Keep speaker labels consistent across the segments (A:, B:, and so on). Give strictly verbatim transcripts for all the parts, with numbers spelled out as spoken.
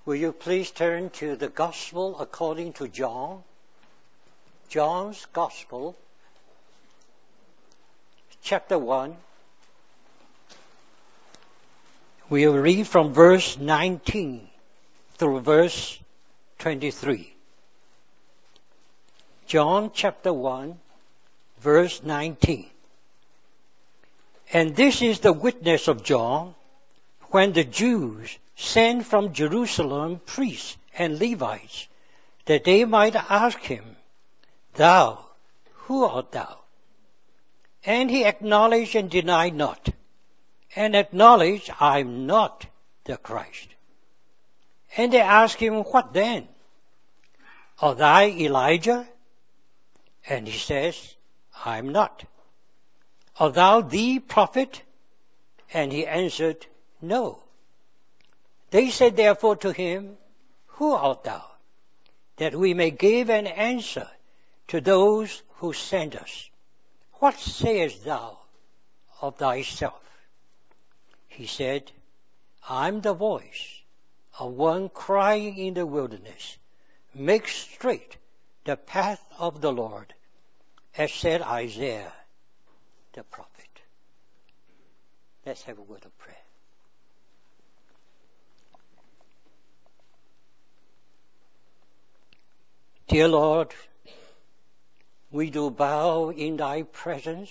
A: Will you please turn to the Gospel according to John, John's Gospel, chapter one. We'll read from verse nineteen through verse twenty-three. John chapter one, verse nineteen. And this is the witness of John, when the Jews sent from Jerusalem priests and Levites, that they might ask him, Thou, who art thou? And he acknowledged and denied not, and acknowledged, I am not the Christ. And they asked him, What then? Art thou Elijah? And he says, I am not. Art thou the prophet? And he answered, No. They said therefore to him, Who art thou? That we may give an answer to those who sent us. What sayest thou of thyself? He said, I am the voice of one crying in the wilderness, Make straight the path of the Lord, as said Isaiah the prophet. Let's have a word of prayer. Dear Lord, we do bow in thy presence.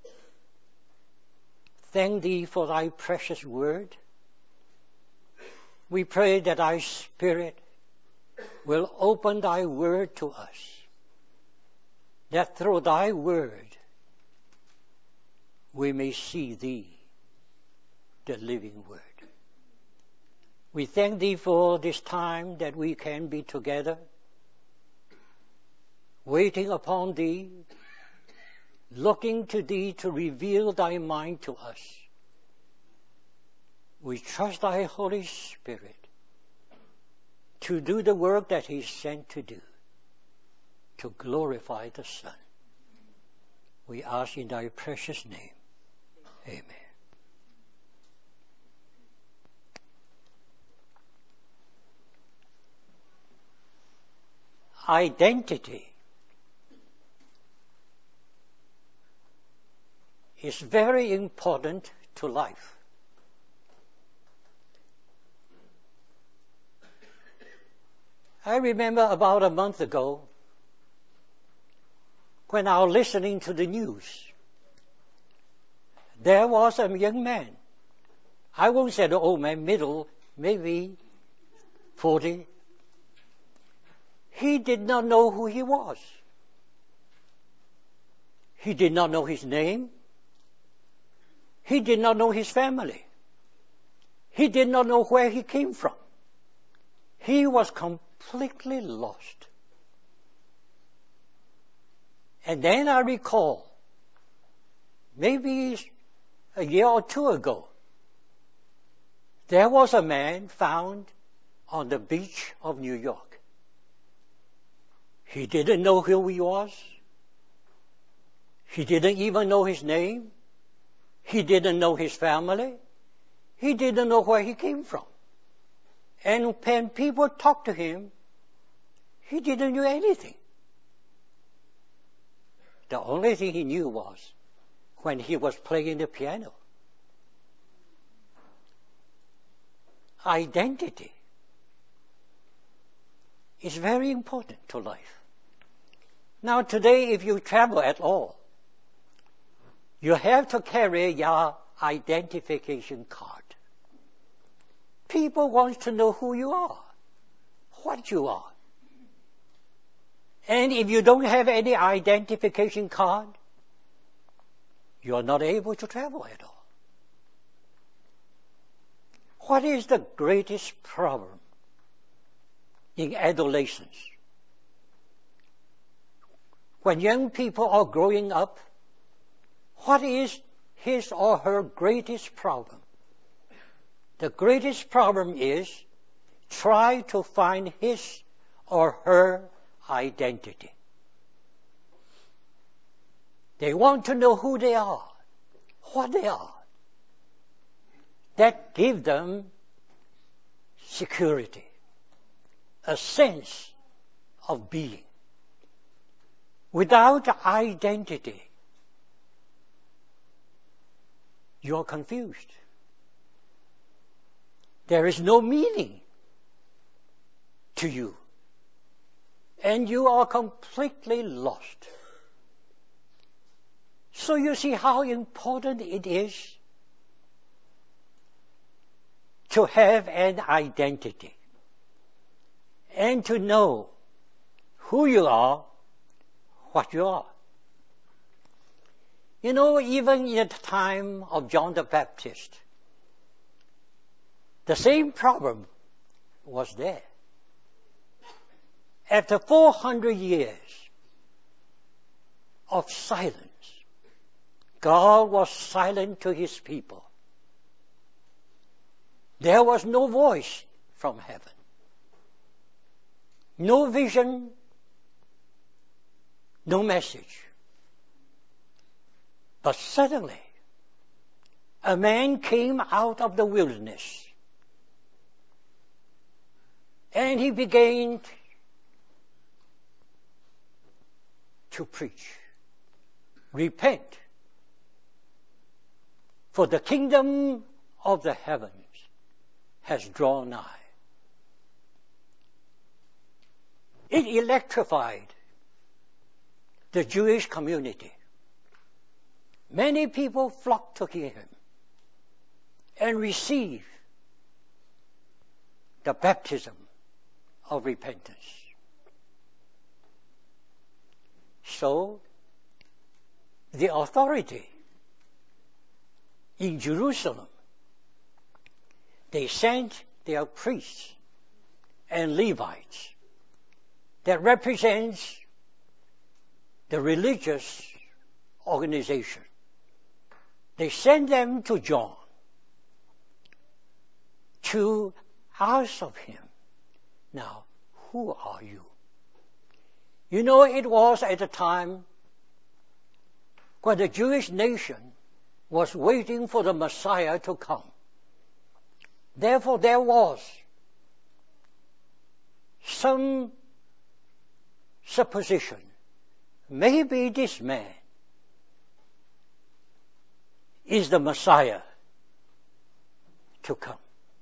A: Thank thee for thy precious word. We pray that thy Spirit will open thy word to us, that through thy word we may see thee, the living word. We thank thee for this time that we can be together, waiting upon thee, looking to thee to reveal thy mind to us. We trust thy Holy Spirit to do the work that he is sent to do, to glorify the Son. We ask in thy precious name. Amen. Identity is very important to life. I remember about a month ago when I was listening to the news, there was a young man. I won't say the old man, middle, maybe forty. He did not know who he was. He did not know his name. He did not know his family. He did not know where he came from. He was completely lost. And then I recall, maybe a year or two ago, there was a man found on the beach of New York. He didn't know who he was. He didn't even know his name. He didn't know his family. He didn't know where he came from. And when people talked to him, he didn't know anything. The only thing he knew was when he was playing the piano. Identity is very important to life. Now today, if you travel at all, you have to carry your identification card. People want to know who you are, what you are. And if you don't have any identification card, you're not able to travel at all. What is the greatest problem in adolescence? When young people are growing up, what is his or her greatest problem? The greatest problem is try to find his or her identity. They want to know who they are, what they are. That gives them security. a sense of being. Without identity, you're confused. There is no meaning to you. And you are completely lost. So you see how important it is to have an identity and to know who you are, what you are. You know, even in the time of John the Baptist, the same problem was there. After four hundred years of silence, God was silent to his people. There was no voice from heaven, no vision, no message. But suddenly, a man came out of the wilderness, and he began to preach. Repent, for the kingdom of the heavens has drawn nigh. It electrified the Jewish community. Many people flocked to hear him and receive the baptism of repentance. So, the authority in Jerusalem, they sent their priests and Levites that represents the religious organization. They sent them to John to ask of him, now, who are you? You know, it was at a time when the Jewish nation was waiting for the Messiah to come. Therefore, there was some supposition, maybe this man is the Messiah to come.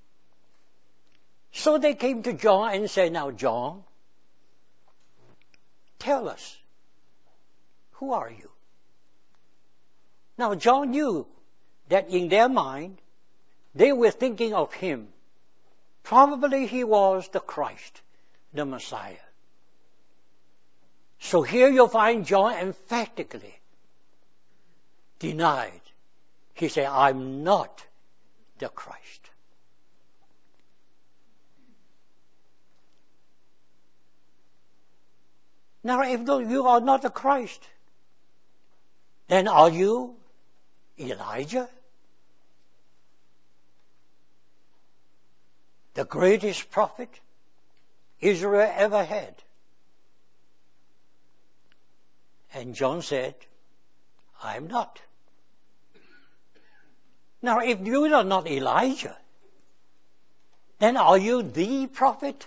A: So they came to John and said, now, John, tell us, who are you? Now, John knew that in their mind, they were thinking of him. Probably he was the Christ, the Messiah. So here you'll find John emphatically denied. He said, I'm not the Christ. Now, if you are not the Christ, then are you Elijah? The greatest prophet Israel ever had. And John said, I'm not. Now, if you are not Elijah, then are you the prophet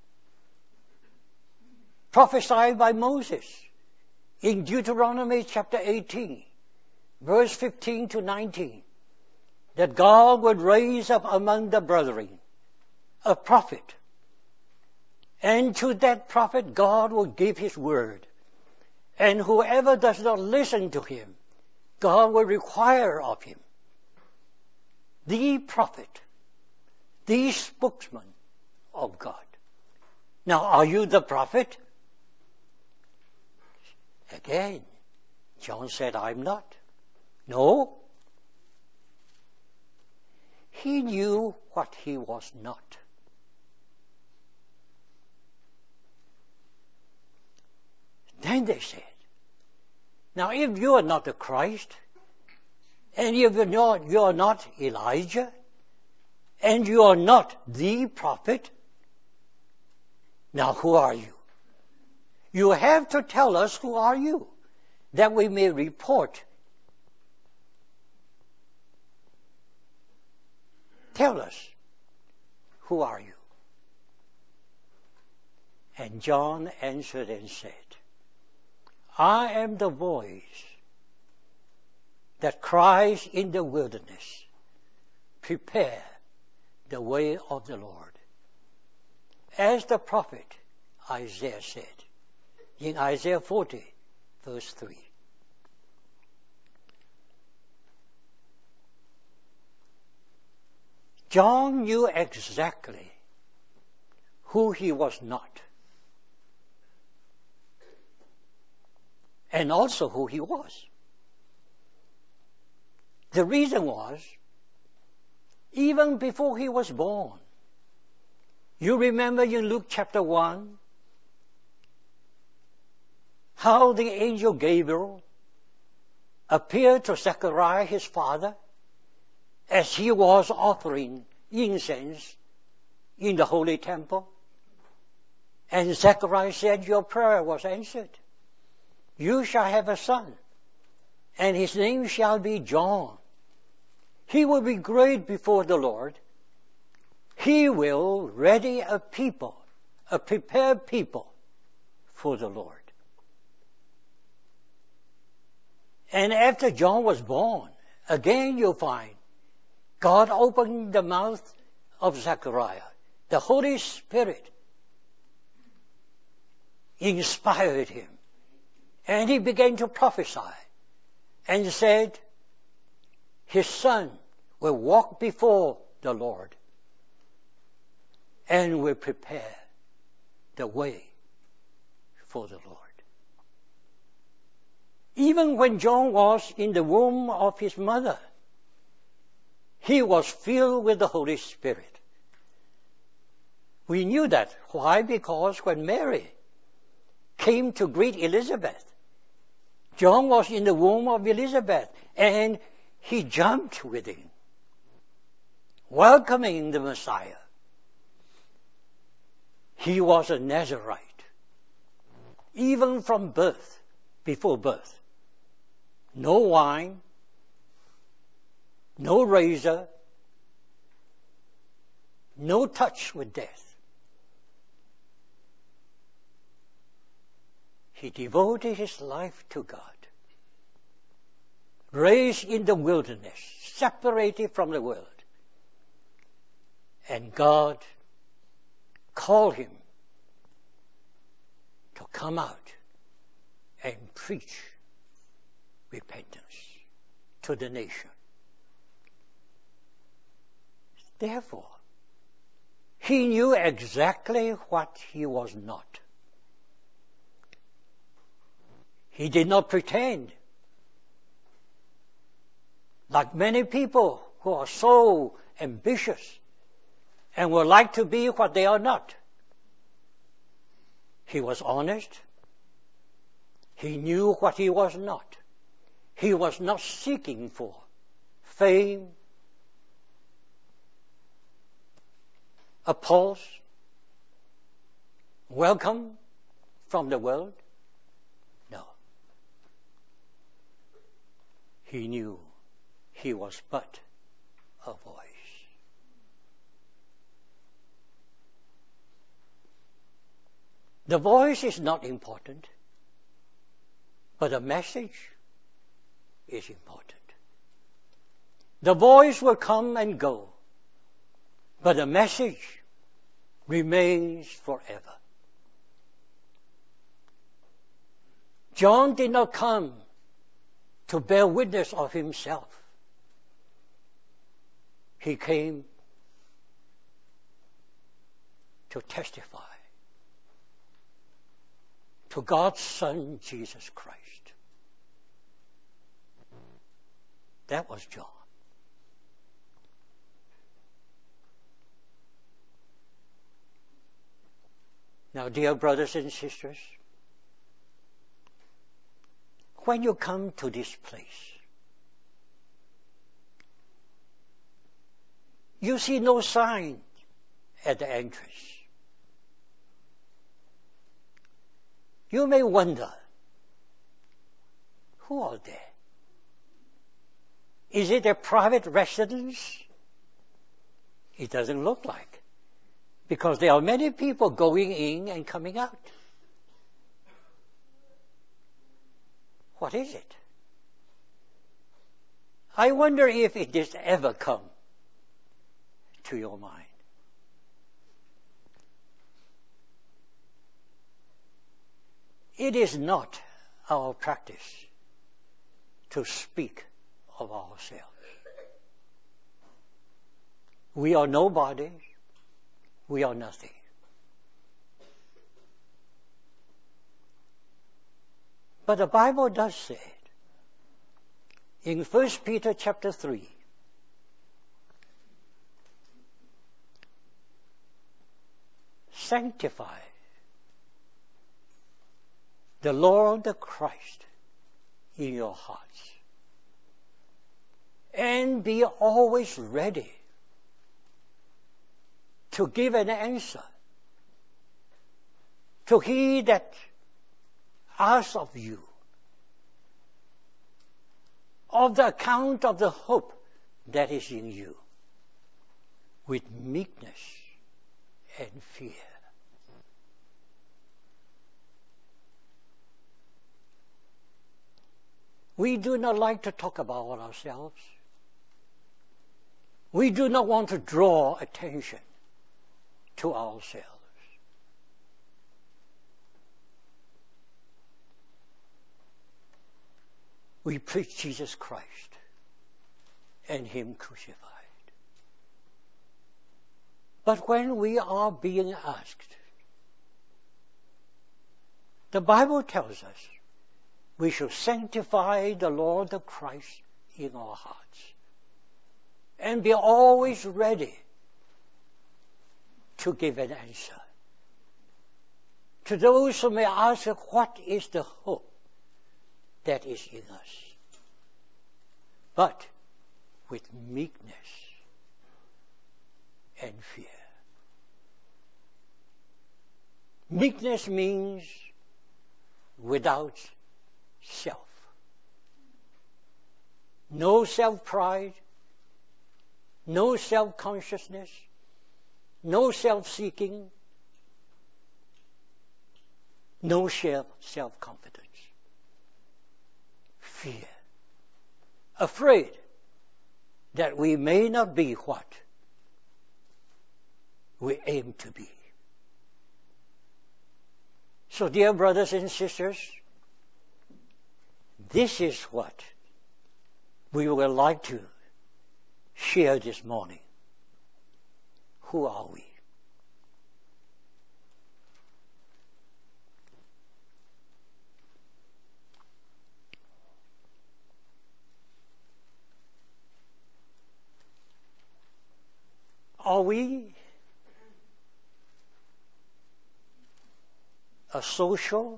A: prophesied by Moses in Deuteronomy chapter eighteen, verse fifteen to nineteen, that God would raise up among the brethren a prophet, and to that prophet God will give his word, and whoever does not listen to him, God will require of him. The prophet, the spokesman of God. Now, are you the prophet? Again, John said, I'm not. No. He knew what he was not. Then they said, now if you are not the Christ, and if you're not, you are not Elijah, and you are not the prophet, now who are you? You have to tell us who are you, that we may report. Tell us, who are you? And John answered and said, I am the voice that cries in the wilderness, prepare the way of the Lord. As the prophet Isaiah said in Isaiah forty, verse three. John knew exactly who he was not, and also who he was. The reason was, even before he was born, you remember in Luke chapter one, how the angel Gabriel appeared to Zechariah, his father, as he was offering incense in the holy temple. And Zechariah said, your prayer was answered. You shall have a son, and his name shall be John. He will be great before the Lord. He will ready a people, a prepared people for the Lord. And after John was born, again you'll find God opened the mouth of Zechariah. The Holy Spirit inspired him. And he began to prophesy and said, his son will walk before the Lord and will prepare the way for the Lord. Even when John was in the womb of his mother, he was filled with the Holy Spirit. We knew that. Why? Because when Mary came to greet Elizabeth, John was in the womb of Elizabeth, and he jumped within, welcoming the Messiah. He was a Nazarite, even from birth, before birth. No wine, no razor, no touch with death. He devoted his life to God. Raised in the wilderness, separated from the world. And God called him to come out and preach repentance to the nation. Therefore, he knew exactly what he was not. He did not pretend, like many people who are so ambitious and would like to be what they are not. He was honest. He knew what he was not. He was not seeking for fame, applause, welcome from the world. No. He knew he was but a voice. The voice is not important, but the message is important. The voice will come and go, but the message remains forever. John did not come to bear witness of himself. He came to testify to God's Son, Jesus Christ. That was John. Now, dear brothers and sisters, when you come to this place, you see no sign at the entrance. You may wonder, who are there? Is it a private residence? It doesn't look like. Because there are many people going in and coming out. What is it? I wonder if it has ever come to your mind. It is not our practice to speak of ourselves. We are nobody. We are nothing. But the Bible does say it. In First Peter chapter three, sanctify the Lord the Christ in your hearts, and be always ready to give an answer to he that asks of you of the account of the hope that is in you, with meekness and fear. We do not like to talk about ourselves. We do not want to draw attention to ourselves. We preach Jesus Christ and Him crucified. But when we are being asked, the Bible tells us we should sanctify the Lord the Christ in our hearts and be always ready to give an answer to those who may ask, what is the hope that is in us? But with meekness and fear. Meekness means without self. No self-pride, no self-consciousness, no self-seeking, no self-confidence. Fear. Afraid that we may not be what we aim to be. So, dear brothers and sisters, this is what we would like to share this morning. Who are we? Are we a social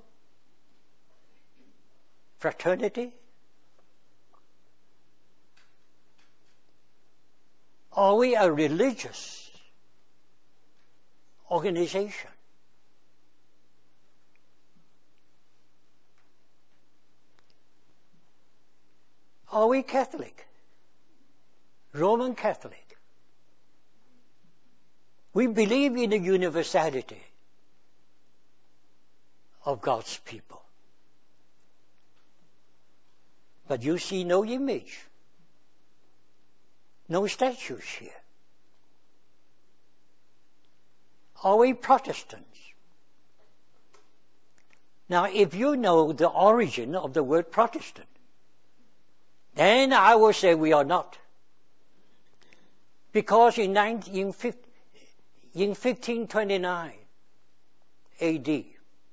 A: fraternity? Are we a religious organization? Are we Catholic? Roman Catholic? We believe in the universality of God's people. But you see no image, no statues here. Are we Protestants? Now, if you know the origin of the word Protestant, then I will say we are not. Because in fifteen twenty-nine A D,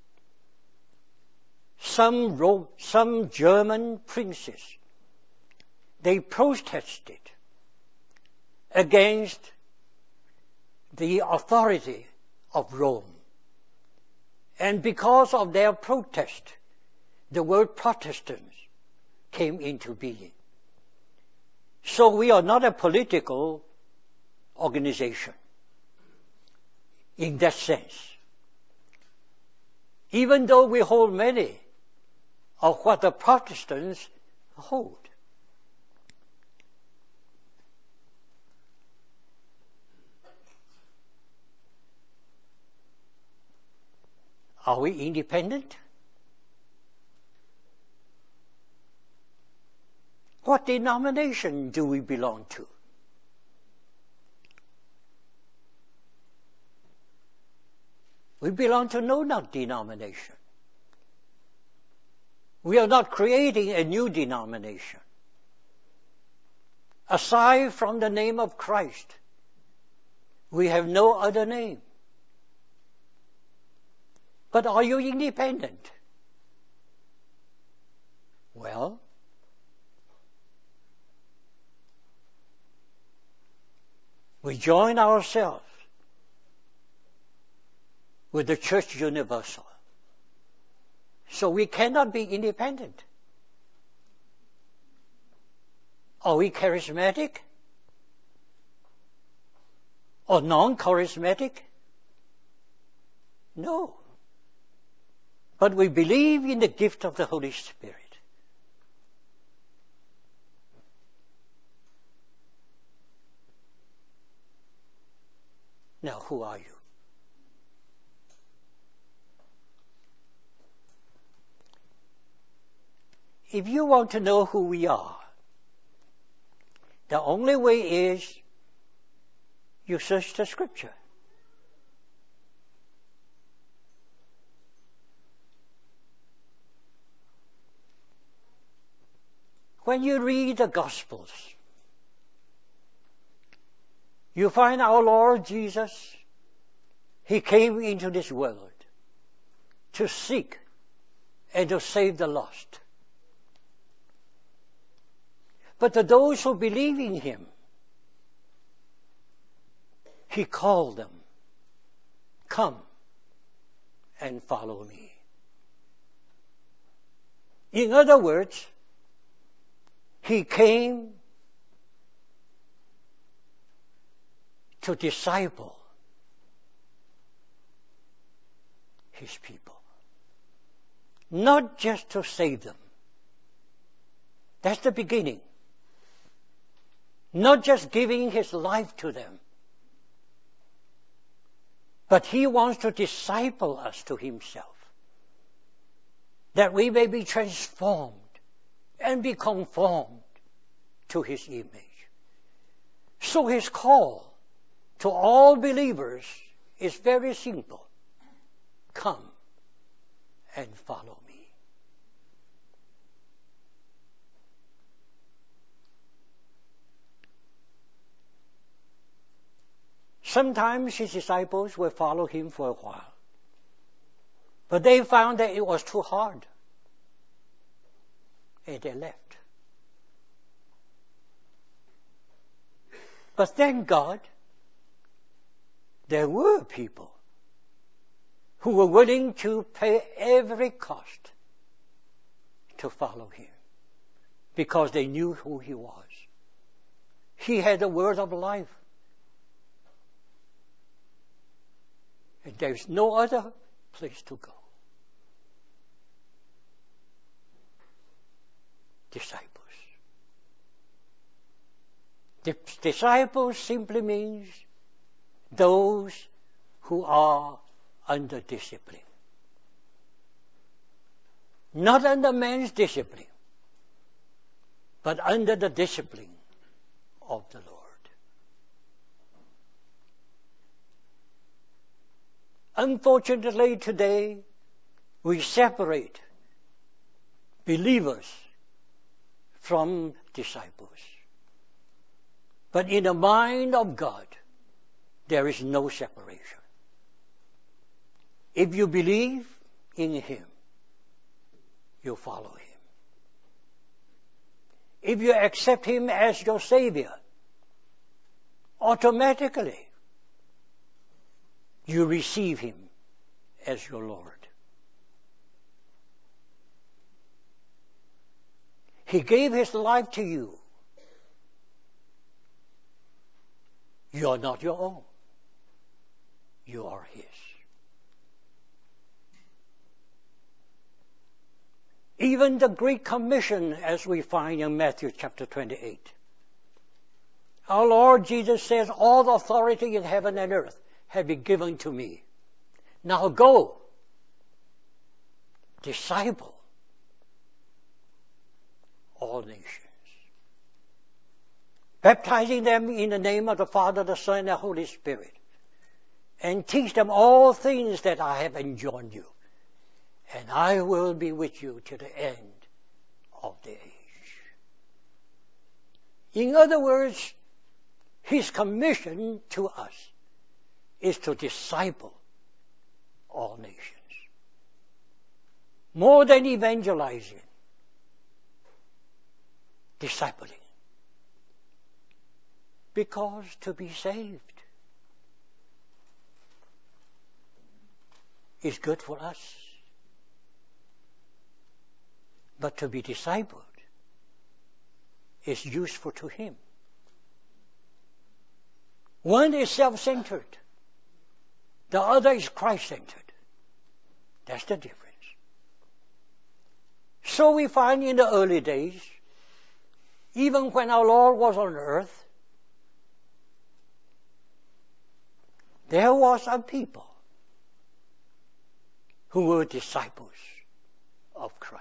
A: some, Rome, some German princes, they protested against the authority of Rome. And because of their protest, the word Protestants came into being. So we are not a political organization in that sense. Even though we hold many of what the Protestants hold. Are we independent? What denomination do we belong to? We belong to no denomination. We are not creating a new denomination. Aside from the name of Christ, we have no other name. But are you independent? Well, we join ourselves with the Church Universal. So we cannot be independent. Are we charismatic? Or non-charismatic? No. But we believe in the gift of the Holy Spirit. Now, who are you? If you want to know who we are, the only way is you search the Scripture. When you read the Gospels, you find our Lord Jesus, He came into this world to seek and to save the lost. But to those who believe in Him, He called them, come and follow me. In other words, He came to disciple His people, not just to save them. That's the beginning. Not just giving His life to them, but He wants to disciple us to Himself, that we may be transformed and be conformed to His image. So His call to all believers is very simple. Come and follow me. Sometimes His disciples will follow Him for a while, but they found that it was too hard, and they left. But thank God, there were people who were willing to pay every cost to follow Him, because they knew who He was. He had the word of life. And there's no other place to go. Disciples. The disciples simply means those who are under discipline. Not under man's discipline, but under the discipline of the Lord. Unfortunately, today, we separate believers from disciples. But in the mind of God, there is no separation. If you believe in Him, you follow Him. If you accept Him as your Savior, automatically you receive Him as your Lord. He gave His life to you. You are not your own. You are His. Even the Great Commission, as we find in Matthew chapter twenty-eight. Our Lord Jesus says, all authority in heaven and earth have been given to me. Now go disciple all nations, baptizing them in the name of the Father, the Son, and the Holy Spirit, and teach them all things that I have enjoined you. And I will be with you to the end of the age. In other words, his commission to us is to disciple all nations. More than evangelizing, discipling. Because to be saved is good for us. But to be discipled is useful to him. One is self-centered. The other is Christ-centered. That's the difference. So we find in the early days, even when our Lord was on earth, there was a people who were disciples of Christ.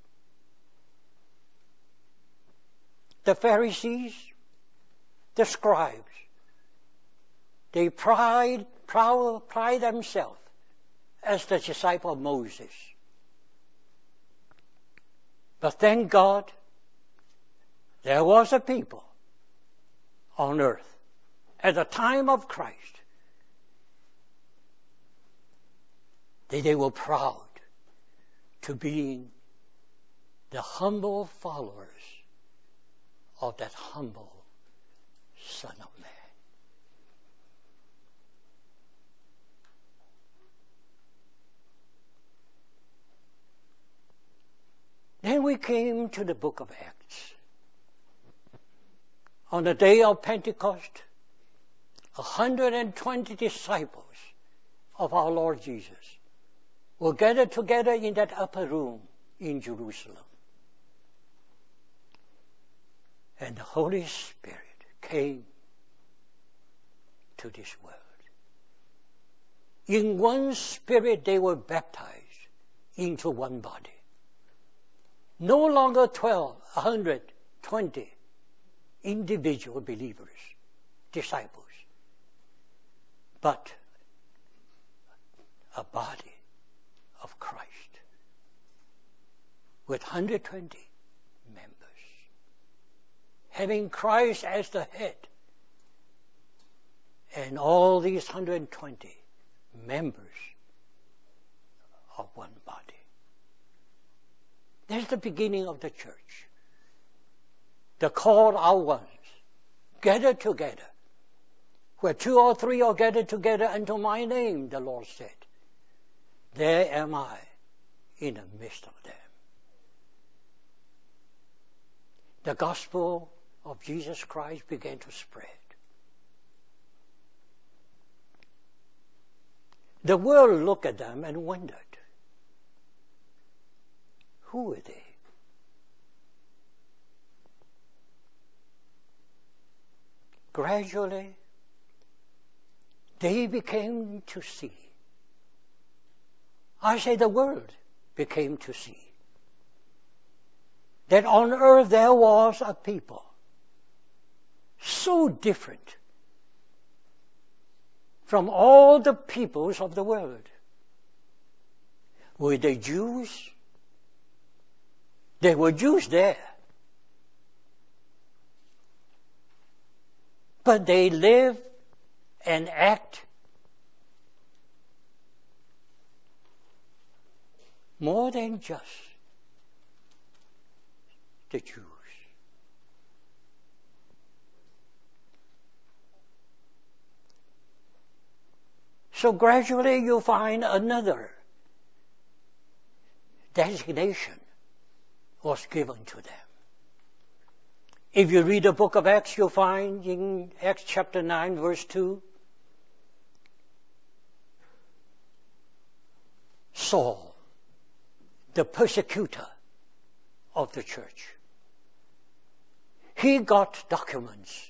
A: The Pharisees, the scribes, they pride, proud, pride themselves as the disciple of Moses. But thank God, there was a people on earth at the time of Christ. They, they were proud to be the humble followers of that humble Son of Man. Then we came to the book of Acts. On the day of Pentecost, one hundred twenty disciples of our Lord Jesus were gathered together in that upper room in Jerusalem. And the Holy Spirit came to this world. In one Spirit they were baptized into one body. No longer twelve, one hundred twenty individual believers, disciples, but a body of Christ with one hundred twenty members, having Christ as the head, and all these one hundred twenty members of one body. That's the beginning of the church. The called out ones, gathered together. Where two or three are gathered together unto my name, the Lord said, there am I in the midst of them. The gospel of Jesus Christ began to spread. The world looked at them and wondered, who are they? Gradually, they became to see. I say the world became to see that on earth there was a people so different from all the peoples of the world. Were they Jews? There were Jews there. But they live and act more than just the Jews. So gradually you find another designation was given to them. If you read the book of Acts, you'll find in Acts chapter nine, verse two, Saul, the persecutor of the church, he got documents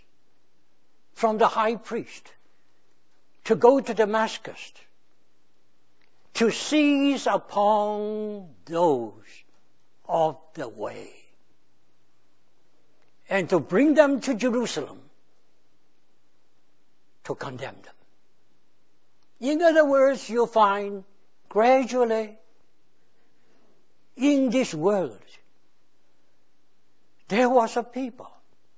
A: from the high priest to go to Damascus to seize upon those of the way and to bring them to Jerusalem to condemn them. In other words, you find gradually in this world there was a people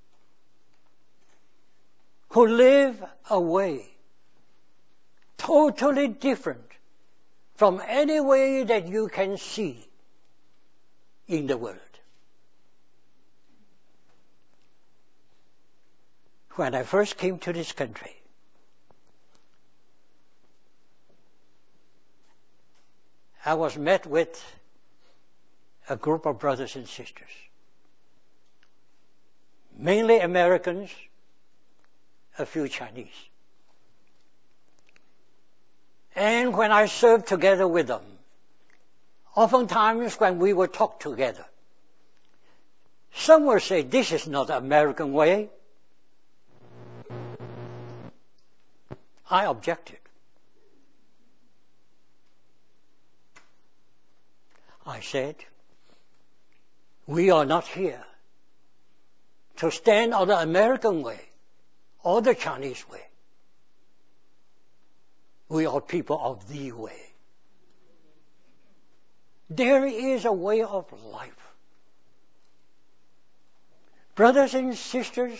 A: who live a way totally different from any way that you can see in the world. When I first came to this country, I was met with a group of brothers and sisters, mainly Americans, a few Chinese. And when I served together with them, oftentimes when we would talk together, some would say, this is not the American way. I objected. I said, we are not here to stand on the American way or the Chinese way. We are people of the way. There is a way of life. Brothers and sisters,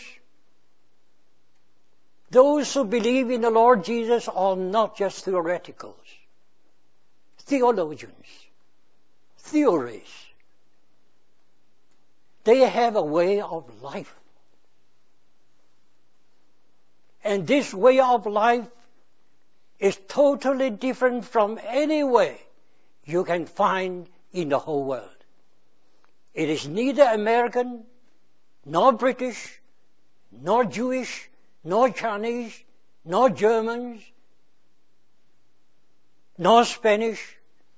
A: those who believe in the Lord Jesus are not just theoreticals, theologians, theories. They have a way of life. And this way of life is totally different from any way you can find in the whole world. It is neither American, nor British, nor Jewish, nor Chinese, nor Germans, nor Spanish.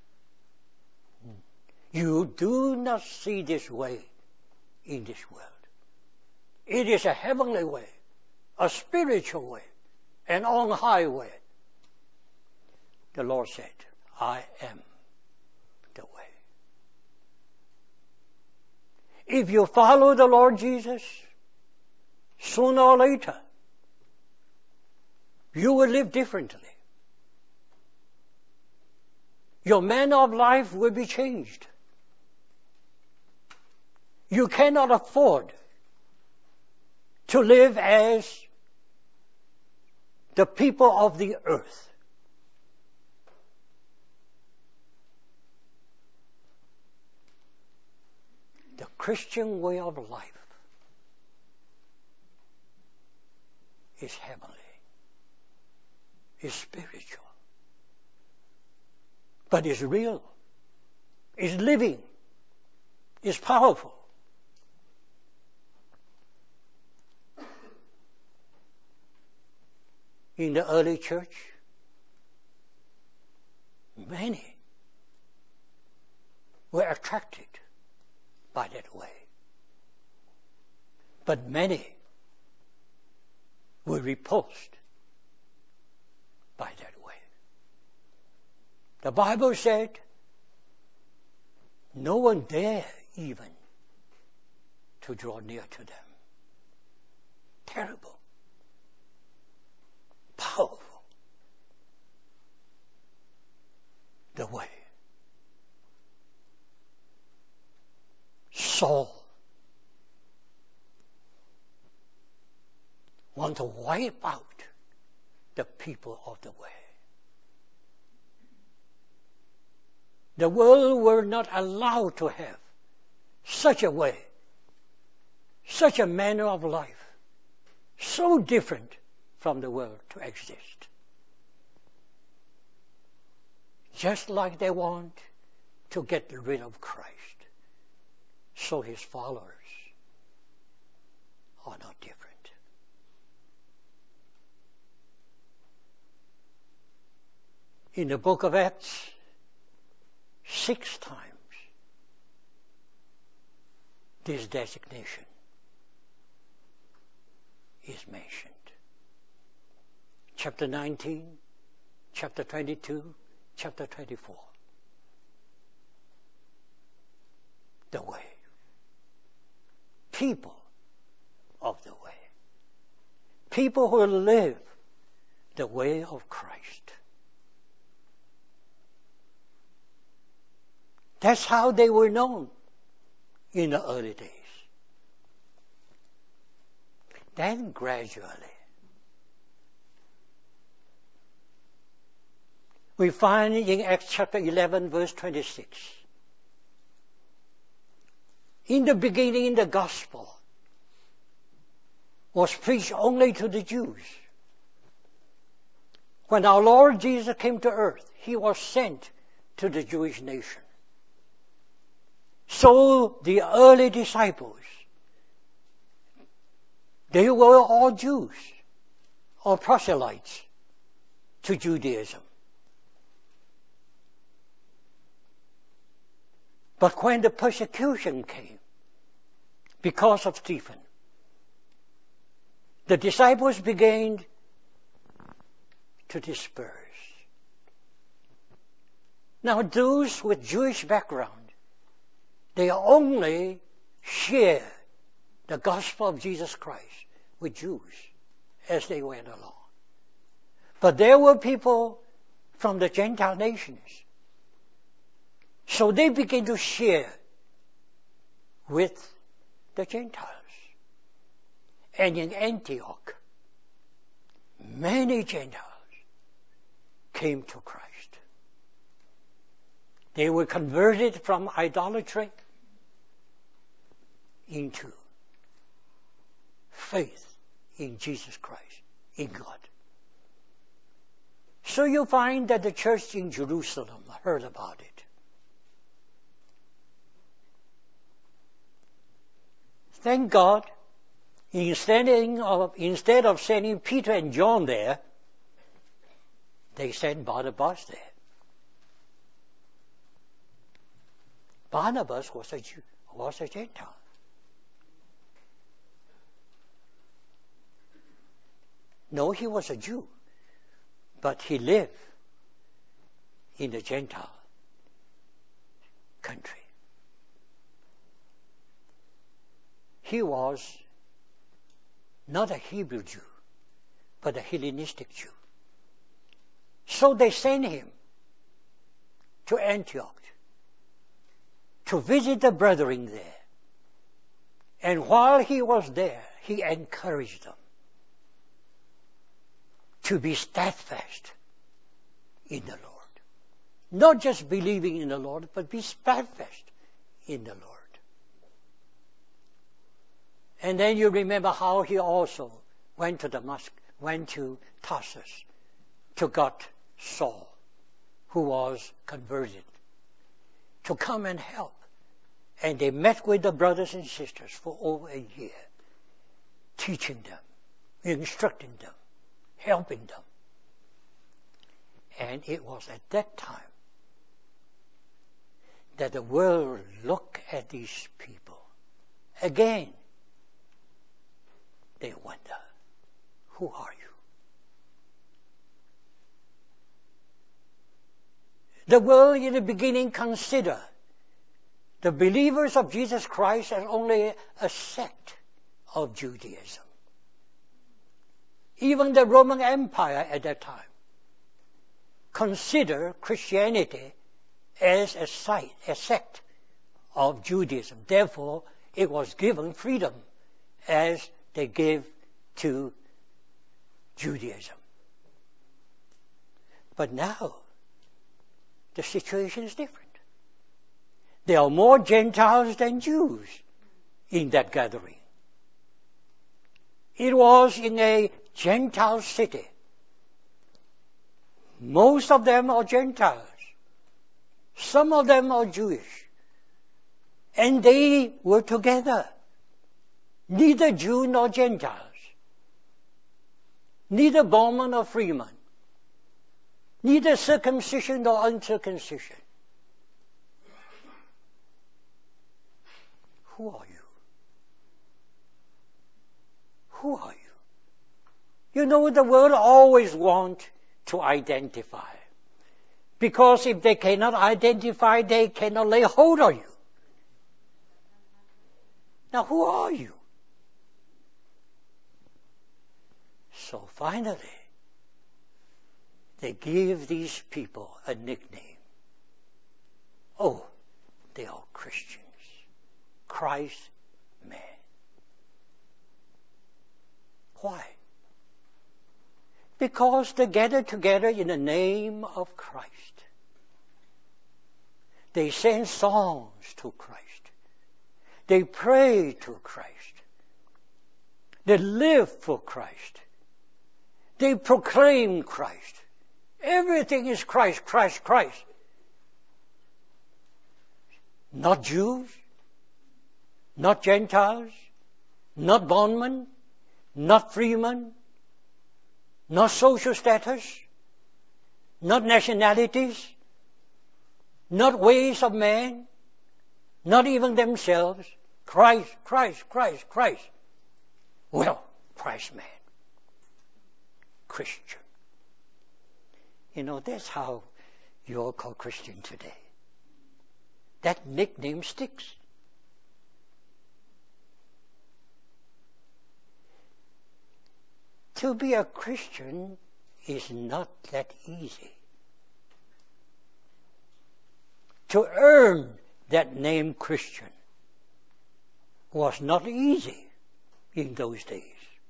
A: You do not see this way in this world. It is a heavenly way, a spiritual way, an on high way. The Lord said, I am the way. If you follow the Lord Jesus, sooner or later, you will live differently. Your manner of life will be changed. You cannot afford to live as the people of the earth. The Christian way of life is heavenly, is spiritual, but is real, is living, is powerful. In the early church, many were attracted by that way. But many were repulsed by that way. The Bible said, no one dare even to draw near to them. Terrible. Powerful. The way. Saul want to wipe out the people of the way. The world were not allowed to have such a way, such a manner of life, so different from the world to exist. Just like they want to get rid of Christ, so his followers are not different. In the book of Acts, six times this designation is mentioned. Chapter nineteen, chapter twenty-two, chapter twenty-four. The way. People of the way. People who live the way of Christ. That's how they were known in the early days. Then gradually, we find in Acts chapter eleven, verse twenty-six, in the beginning, the gospel was preached only to the Jews. When our Lord Jesus came to earth, he was sent to the Jewish nation. So the early disciples, they were all Jews or proselytes to Judaism. But when the persecution came because of Stephen, the disciples began to disperse. Now those with Jewish background, they only share the gospel of Jesus Christ with Jews as they went along. But there were people from the Gentile nations. So they began to share with the Gentiles. And in Antioch, many Gentiles came to Christ. They were converted from idolatry into faith in Jesus Christ, in God. So you find that the church in Jerusalem heard about it. Thank God, instead of, instead of sending Peter and John there, they sent Barnabas there. Barnabas was a Jew, was a Gentile. No, he was a Jew, but he lived in the Gentile country. He was not a Hebrew Jew, but a Hellenistic Jew. So they sent him to Antioch to visit the brethren there. And while he was there, he encouraged them to be steadfast in the Lord. Not just believing in the Lord, but be steadfast in the Lord. And then you remember how he also went to Damascus, went to Tarsus to get Saul, who was converted, to come and help. And they met with the brothers and sisters for over a year, teaching them, instructing them, helping them. And it was at that time that the world looked at these people. Again, they wonder, who are you? The world in the beginning considered the believers of Jesus Christ as only a sect of Judaism. Even the Roman Empire at that time considered Christianity as a site, a sect of Judaism. Therefore, it was given freedom as they gave to Judaism. But now, the situation is different. There are more Gentiles than Jews in that gathering. It was in a Gentile city. Most of them are Gentiles. Some of them are Jewish. And they were together. Neither Jew nor Gentiles. Neither bondman nor freeman. Neither circumcision nor uncircumcision. Who are you? Who are you? You know, the world always wants to identify. Because if they cannot identify, they cannot lay hold on you. Now, who are you? So finally, they give these people a nickname. Oh, they are Christians. Christ man. Why? Because they gather together in the name of Christ. They sing songs to Christ. They pray to Christ. They live for Christ. They proclaim Christ. Everything is Christ, Christ, Christ. Not Jews, not Gentiles, not bondmen, not freemen, not social status, not nationalities, not ways of man, not even themselves. Christ, Christ, Christ, Christ. Well, Christ man. Christian. You know, that's how you're called Christian today. That nickname sticks. To be a Christian is not that easy. To earn that name Christian was not easy in those days.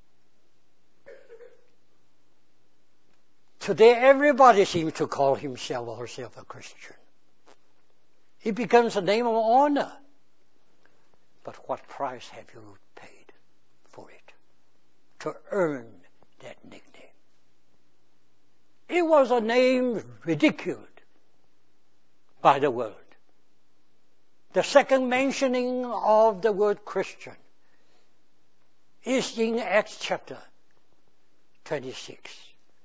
A: Today everybody seems to call himself or herself a Christian. It becomes a name of honor. But what price have you paid for it to earn that nickname? It was a name ridiculed by the world. The second mentioning of the word Christian is in Acts chapter twenty-six.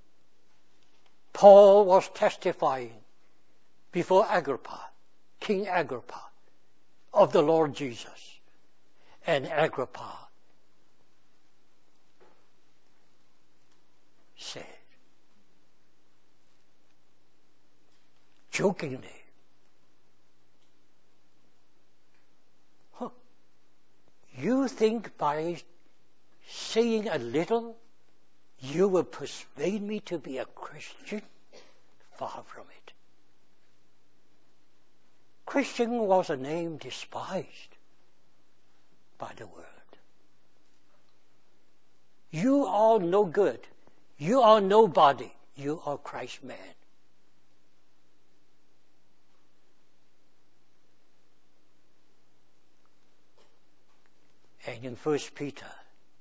A: Paul was testifying before Agrippa, King Agrippa, of the Lord Jesus. And Agrippa said, jokingly, huh, you think by saying a little you will persuade me to be a Christian? Far from it. Christian was a name despised by the world. You are no good. You are nobody. You are Christ's man. And in First Peter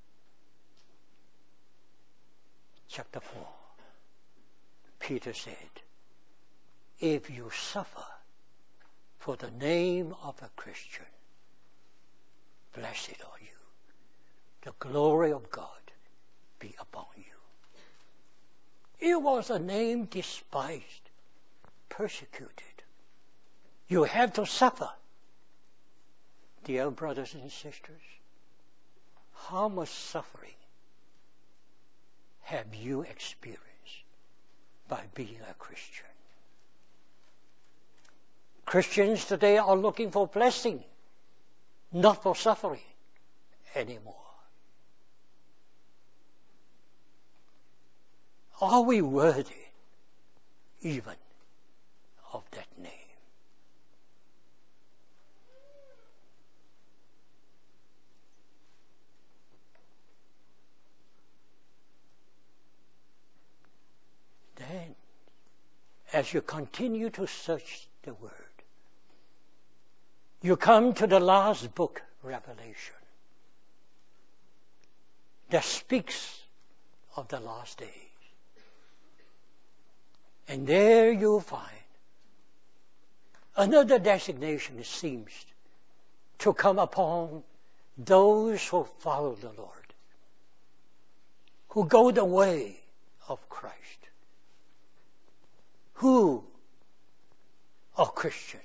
A: chapter four, Peter said, if you suffer for the name of a Christian, blessed are you. The glory of God be upon you. It was a name despised, persecuted. You have to suffer. Dear brothers and sisters, how much suffering have you experienced by being a Christian? Christians today are looking for blessing, not for suffering anymore. Are we worthy even of that name? Then, as you continue to search the Word, you come to the last book, Revelation, that speaks of the last days. And there you'll find another designation, it seems, to come upon those who follow the Lord, who go the way of Christ, who are Christians.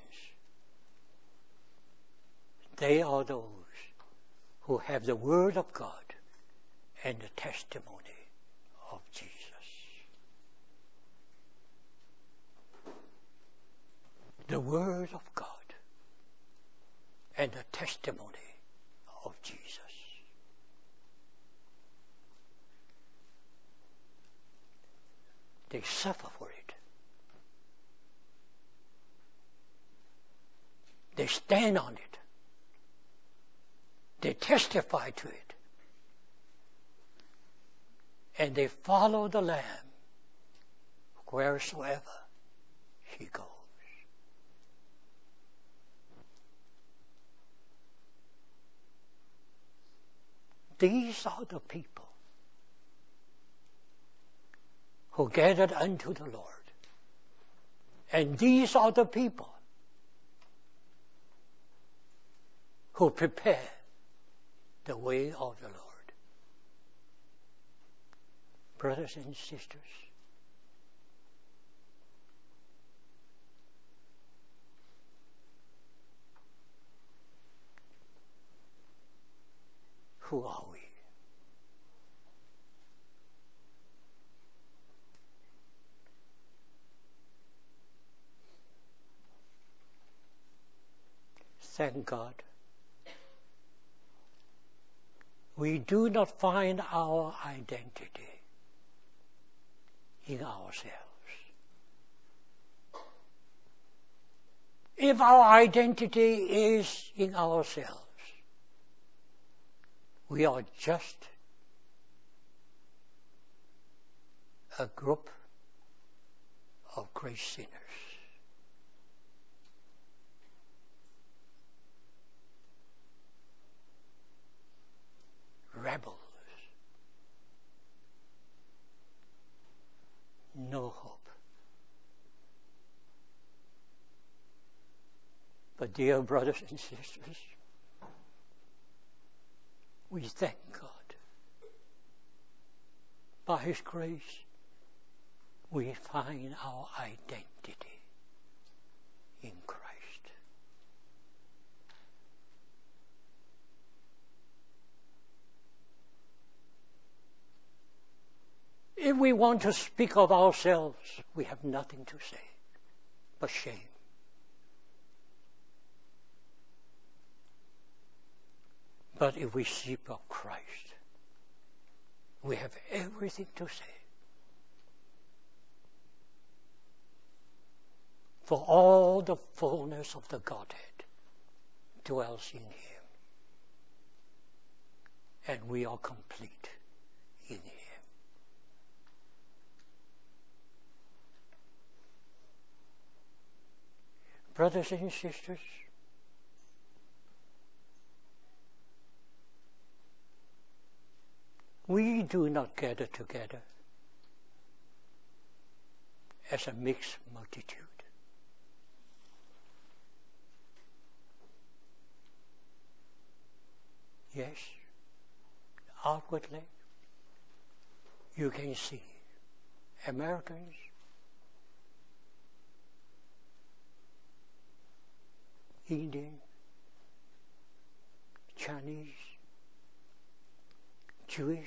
A: They are those who have the Word of God and the testimony of Jesus. the Word of God and the testimony of Jesus. They suffer for it. They stand on it. They testify to it. And they follow the Lamb wheresoever he goes. These are the people who gathered unto the Lord. And these are the people who prepare the way of the Lord. Brothers and sisters, who are we? Thank God, we do not find our identity in ourselves. If our identity is in ourselves, we are just a group of great sinners. Rebels. No hope. But dear brothers and sisters, we thank God. By His grace, we find our identity in Christ. If we want to speak of ourselves, we have nothing to say but shame. But if we speak of Christ, we have everything to say. For all the fullness of the Godhead dwells in Him, and we are complete in Him. Brothers and sisters, we do not gather together as a mixed multitude. Yes, outwardly, you can see Americans, Indian, Chinese, Jewish.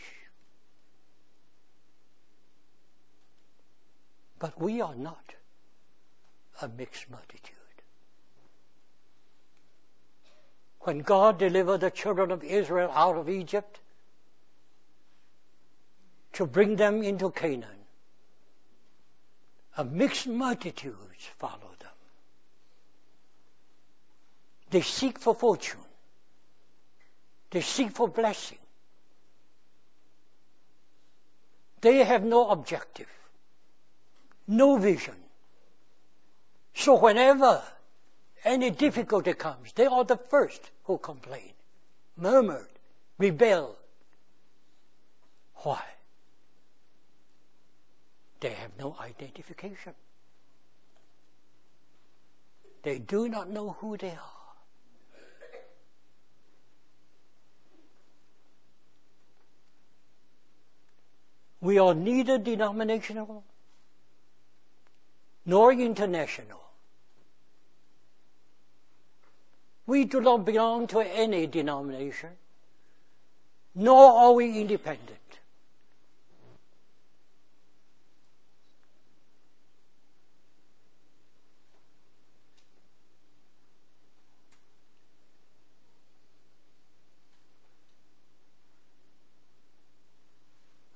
A: But we are not a mixed multitude. When God delivered the children of Israel out of Egypt to bring them into Canaan, a mixed multitude followed them. They seek for fortune. They seek for blessing. They have no objective, no vision. So whenever any difficulty comes, they are the first who complain, murmured, rebel. Why? They have no identification. They do not know who they are. We are neither denominational nor international. We do not belong to any denomination, nor are we independent.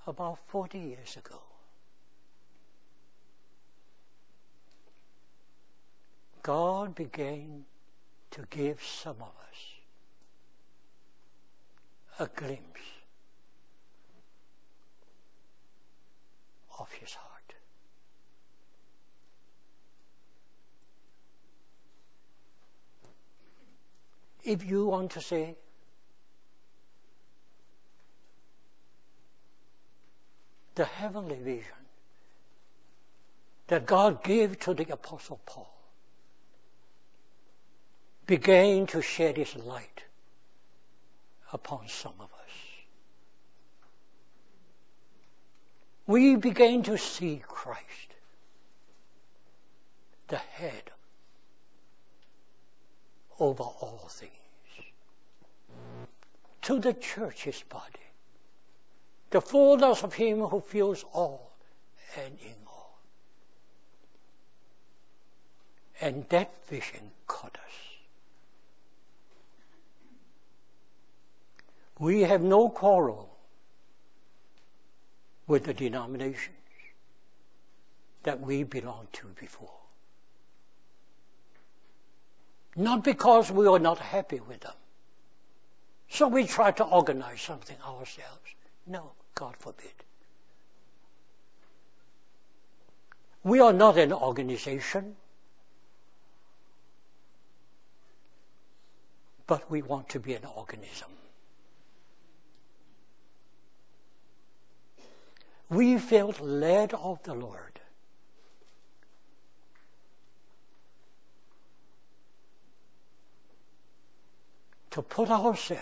A: about forty years ago, God began to give some of us a glimpse of His heart. If you want to say, the heavenly vision that God gave to the Apostle Paul began to shed its light upon some of us. We began to see Christ, the head over all things, to the church, His body, the fullness of Him who fills all and in all. And that vision caught us. We have no quarrel with the denominations that we belonged to before. Not because we are not happy with them. So we try to organize something ourselves. No, God forbid. We are not an organization, but we want to be an organism. We felt led of the Lord to put ourselves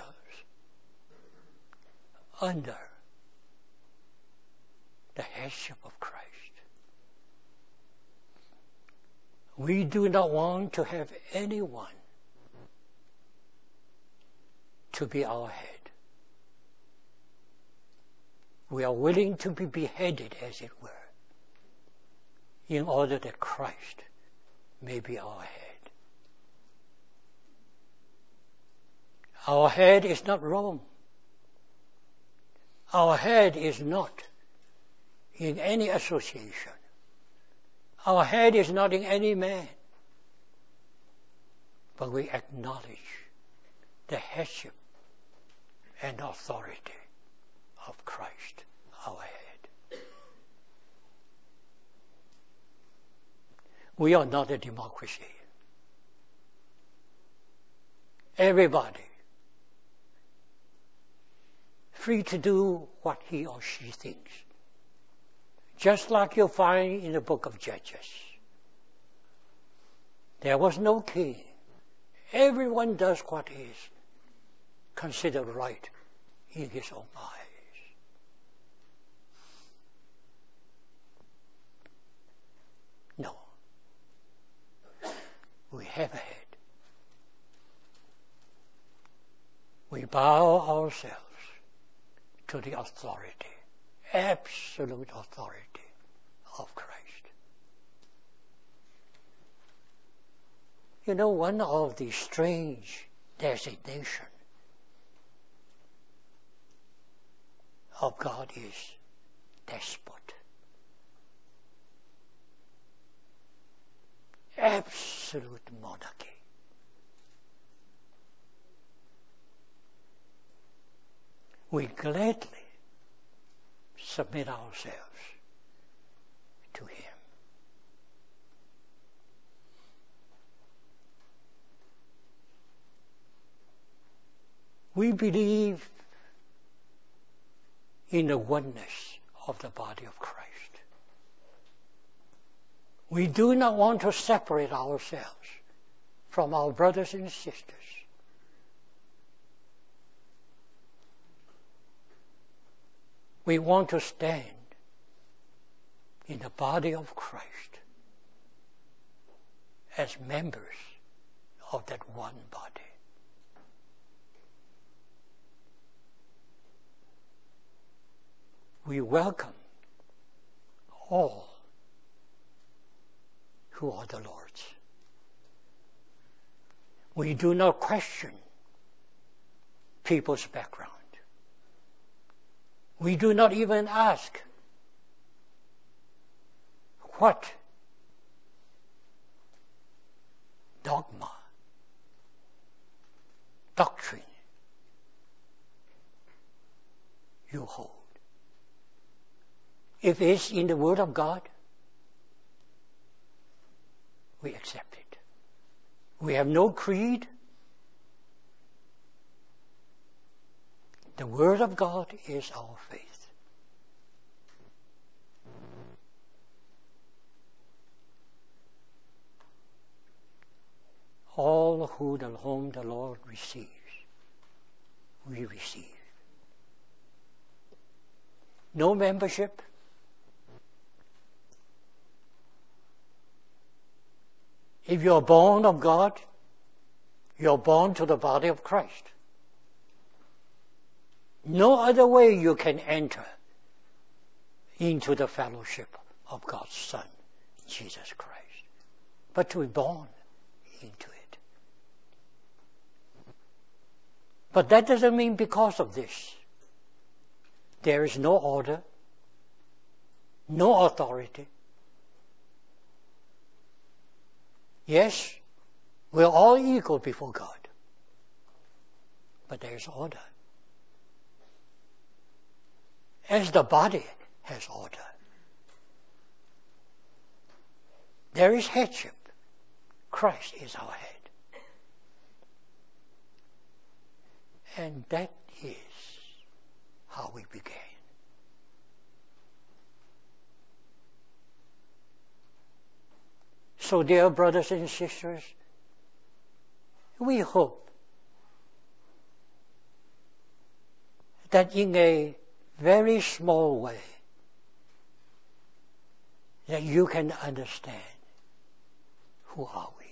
A: under the headship of Christ. We do not want to have anyone to be our head. We are willing to be beheaded, as it were, in order that Christ may be our head. Our head is not Rome. Our head is not in any association. Our head is not in any man. But we acknowledge the headship and authority of Christ, our head. We are not a democracy. Everybody free to do what he or she thinks. Just like you'll find in the book of Judges. There was no king. Everyone does what is considered right in his own eyes. No. We have a head. We bow ourselves to the authority, absolute authority of Christ. You know, one of the strange designation of God is despot. Absolute monarchy. We gladly submit ourselves to Him. We believe in the oneness of the body of Christ. We do not want to separate ourselves from our brothers and sisters. We want to stand in the body of Christ as members of that one body. We welcome all who are the Lord's. We do not question people's background. We do not even ask what dogma, doctrine you hold. If it's in the Word of God, we accept it. We have no creed. The Word of God is our faith. All who the whom the Lord receives, we receive. No membership. If you're born of God, you're born to the body of Christ. No other way you can enter into the fellowship of God's Son, Jesus Christ, but to be born into it. But that doesn't mean because of this, there is no order, no authority. Yes, we're all equal before God, but there is order. As the body has order, there is headship. Christ is our head. And that is how we began. So, dear brothers and sisters, we hope that in a very small way that you can understand who are we.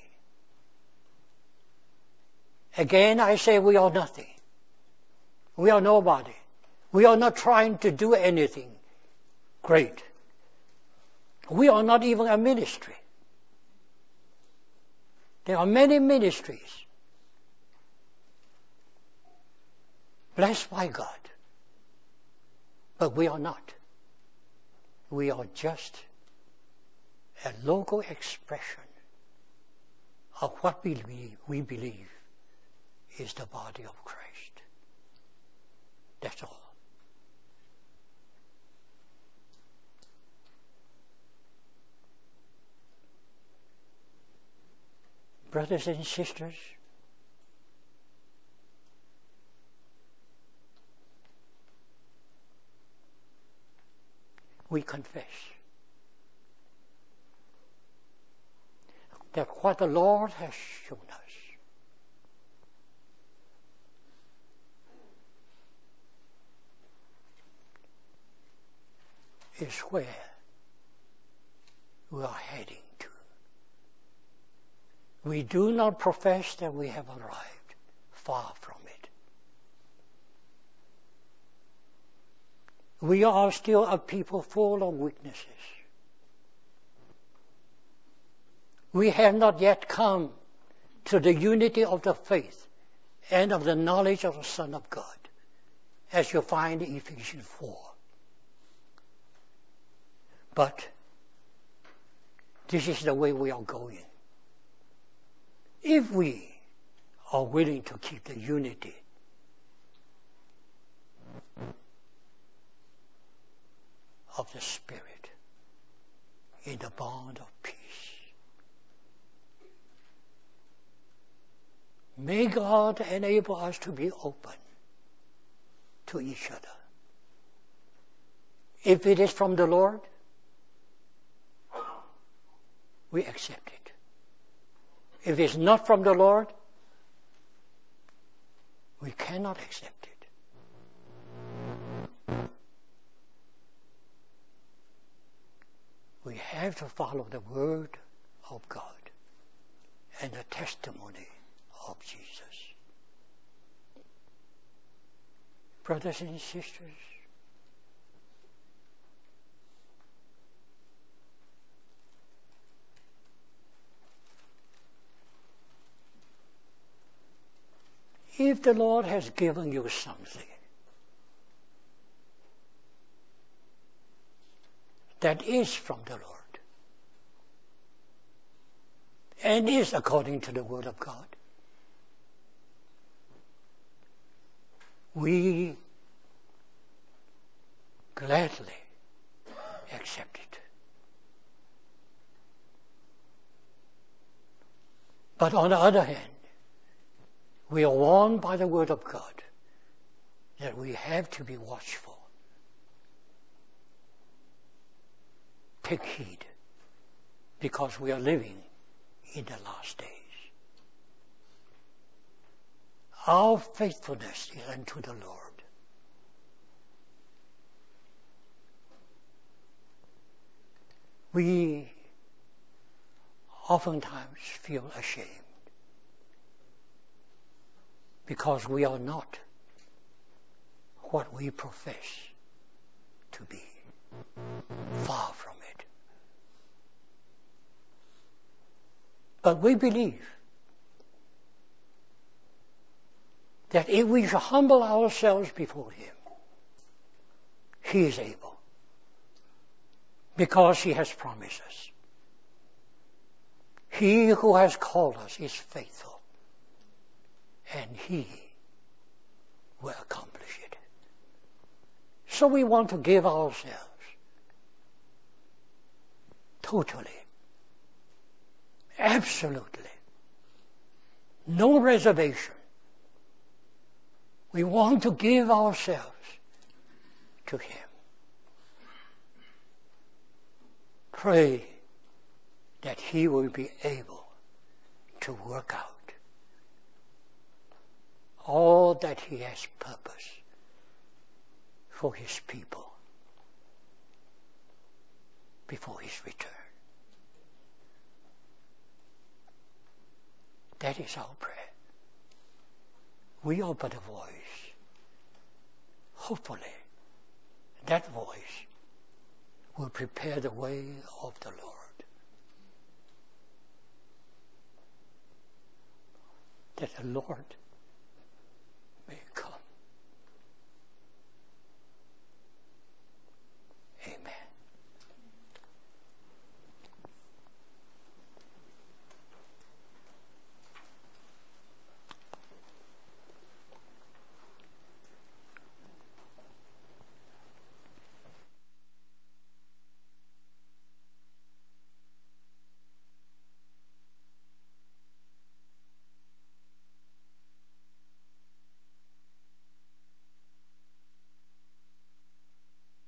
A: Again, I say we are nothing. We are nobody. We are not trying to do anything great. We are not even a ministry. There are many ministries blessed by God. But we are not. We are just a local expression of what we believe, we believe is the body of Christ. That's all. Brothers and sisters, we confess that what the Lord has shown us is where we are heading to. We do not profess that we have arrived. Far from it. We are still a people full of weaknesses. We have not yet come to the unity of the faith and of the knowledge of the Son of God, as you find in Ephesians four. But this is the way we are going. If we are willing to keep the unity of the Spirit in the bond of peace. May God enable us to be open to each other. If it is from the Lord, we accept it. If it's not from the Lord, we cannot accept it. We have to follow the Word of God and the testimony of Jesus. Brothers and sisters, if the Lord has given you something, that is from the Lord and is according to the Word of God, we gladly accept it. But on the other hand, we are warned by the Word of God that we have to be watchful. Take heed, because we are living in the last days. Our faithfulness is unto the Lord. We oftentimes feel ashamed because we are not what we profess to be. Far from it. But we believe that if we shall humble ourselves before Him, He is able, because He has promised us. He who has called us is faithful, and He will accomplish it. So we want to give ourselves totally, absolutely, no reservation. We want to give ourselves to Him. Pray that He will be able to work out all that He has purposed for His people before His return. That is our prayer. We are but a voice. Hopefully, that voice will prepare the way of the Lord. That the Lord